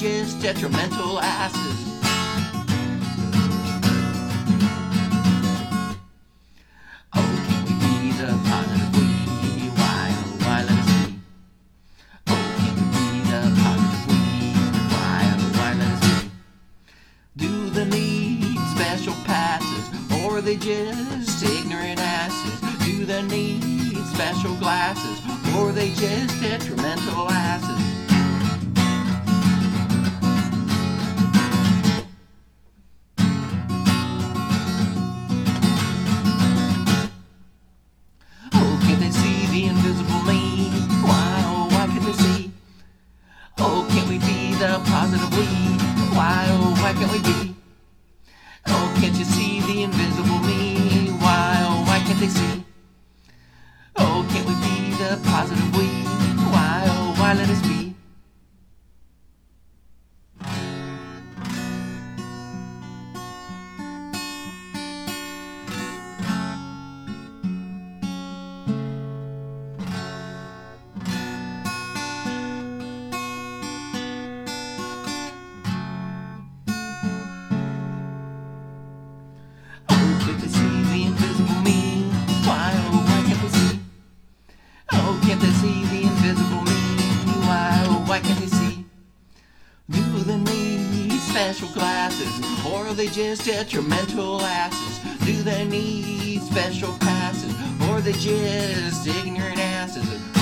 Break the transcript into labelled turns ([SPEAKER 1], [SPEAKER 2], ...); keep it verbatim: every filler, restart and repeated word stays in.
[SPEAKER 1] just detrimental asses? Oh, can we be the positive we? Why, oh, why let us be? Oh, can we be the positive we? Why, oh, why let us be? Do they need special passes, or are they just ignorant asses? Do they need special glasses, or are they just detrimental asses? Oh, can they see the invisible me? Why, oh, why can't they see? Oh, can't we be the positive we? Why, oh, why can't we be? Oh, can't you see the invisible me? Why, oh, why can't they see? Oh, can't we be the positive we? Why, oh, why let us be? Oh, can't they see the invisible me? Why, oh, why can't they see? Oh, can't they see the invisible me? Why, oh, why can't they see? Do they need special glasses, or are they just detrimental asses? Do they need special passes, or are they just ignorant asses?